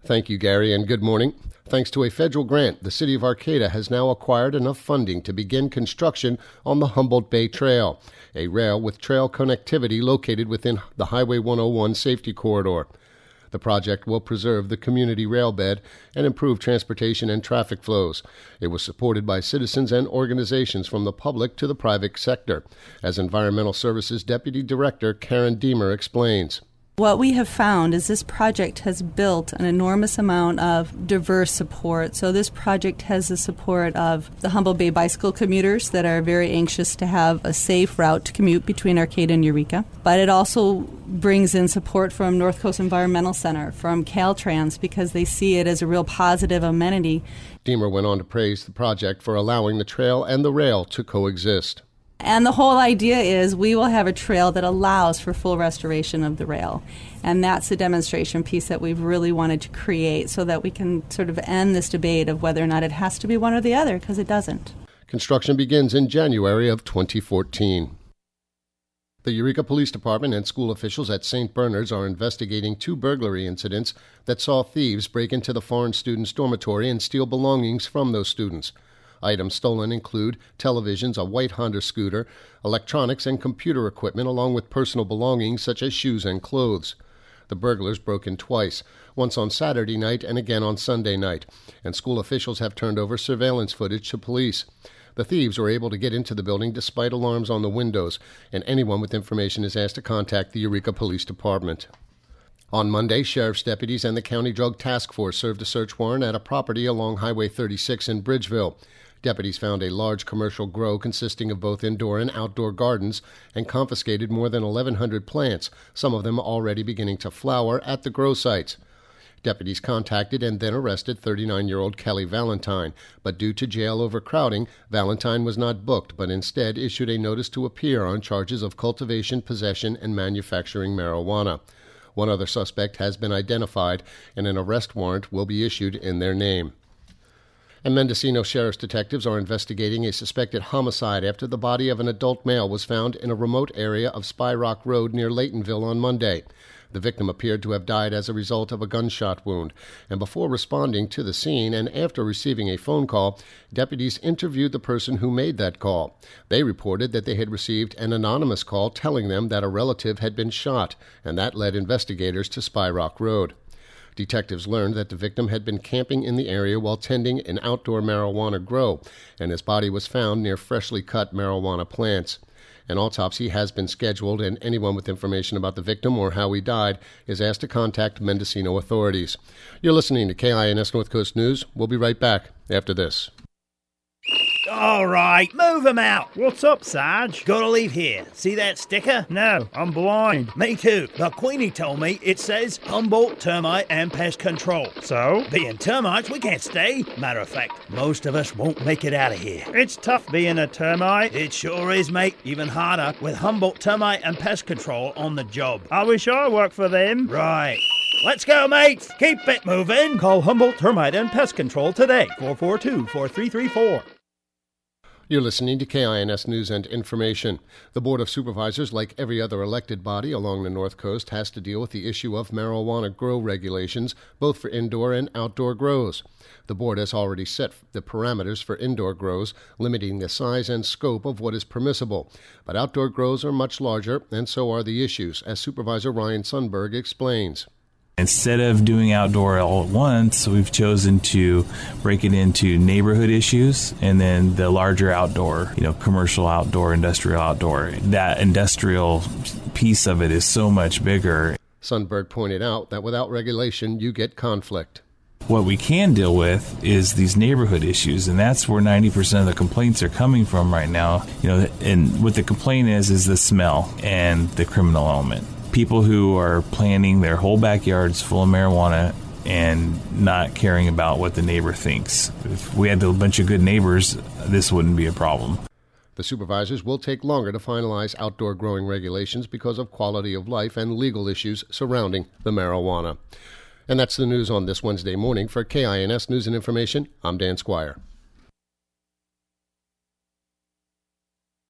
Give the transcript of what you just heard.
Thank you, Gary, and good morning. Thanks to a federal grant, the City of Arcata has now acquired enough funding to begin construction on the Humboldt Bay Trail, a rail with trail connectivity located within the Highway 101 safety corridor. The project will preserve the community rail bed and improve transportation and traffic flows. It was supported by citizens and organizations from the public to the private sector, as Environmental Services Deputy Director Karen Deemer explains. What we have found is this project has built an enormous amount of diverse support. So this project has the support of the Humboldt Bay bicycle commuters that are very anxious to have a safe route to commute between Arcata and Eureka. But it also brings in support from North Coast Environmental Center, from Caltrans, because they see it as a real positive amenity. Deemer went on to praise the project for allowing the trail and the rail to coexist. And the whole idea is we will have a trail that allows for full restoration of the rail. And that's the demonstration piece that we've really wanted to create so that we can sort of end this debate of whether or not it has to be one or the other, because it doesn't. Construction begins in January of 2014. The Eureka Police Department and school officials at St. Bernard's are investigating 2 burglary incidents that saw thieves break into the foreign students' dormitory and steal belongings from those students. Items stolen include televisions, a white Honda scooter, electronics and computer equipment, along with personal belongings such as shoes and clothes. The burglars broke in twice, once on Saturday night and again on Sunday night, and school officials have turned over surveillance footage to police. The thieves were able to get into the building despite alarms on the windows, and anyone with information is asked to contact the Eureka Police Department. On Monday, sheriff's deputies and the County Drug Task Force served a search warrant at a property along Highway 36 in Bridgeville. Deputies found a large commercial grow consisting of both indoor and outdoor gardens and confiscated more than 1,100 plants, some of them already beginning to flower, at the grow sites. Deputies contacted and then arrested 39-year-old Kelly Valentine, but due to jail overcrowding, Valentine was not booked but instead issued a notice to appear on charges of cultivation, possession, and manufacturing marijuana. One other suspect has been identified, and an arrest warrant will be issued in their name. And Mendocino Sheriff's detectives are investigating a suspected homicide after the body of an adult male was found in a remote area of Spy Rock Road near Laytonville on Monday. The victim appeared to have died as a result of a gunshot wound, and before responding to the scene and after receiving a phone call, deputies interviewed the person who made that call. They reported that they had received an anonymous call telling them that a relative had been shot, and that led investigators to Spy Rock Road. Detectives learned that the victim had been camping in the area while tending an outdoor marijuana grow, and his body was found near freshly cut marijuana plants. An autopsy has been scheduled, and anyone with information about the victim or how he died is asked to contact Mendocino authorities. You're listening to KINS North Coast News. We'll be right back after this. All right, move 'em out. What's up, Sarge? Gotta leave here. See that sticker? No, I'm blind. Me too. But Queenie told me it says Humboldt Termite and Pest Control. So? Being termites, we can't stay. Matter of fact, most of us won't make it out of here. It's tough being a termite. It sure is, mate. Even harder with Humboldt Termite and Pest Control on the job. I wish I worked for them. Right. Let's go, mates. Keep it moving. Call Humboldt Termite and Pest Control today. 442-4334. You're listening to KINS News and Information. The Board of Supervisors, like every other elected body along the North Coast, has to deal with the issue of marijuana grow regulations, both for indoor and outdoor grows. The board has already set the parameters for indoor grows, limiting the size and scope of what is permissible. But outdoor grows are much larger, and so are the issues, as Supervisor Ryan Sundberg explains. Instead of doing outdoor all at once, we've chosen to break it into neighborhood issues and then the larger outdoor, commercial outdoor, industrial outdoor. That industrial piece of it is so much bigger. Sundberg pointed out that without regulation, you get conflict. What we can deal with is these neighborhood issues, and that's where 90% of the complaints are coming from right now. And what the complaint is the smell and the criminal element. People who are planting their whole backyards full of marijuana and not caring about what the neighbor thinks. If we had a bunch of good neighbors, this wouldn't be a problem. The supervisors will take longer to finalize outdoor growing regulations because of quality of life and legal issues surrounding the marijuana. And that's the news on this Wednesday morning. For KINS News and Information, I'm Dan Squire.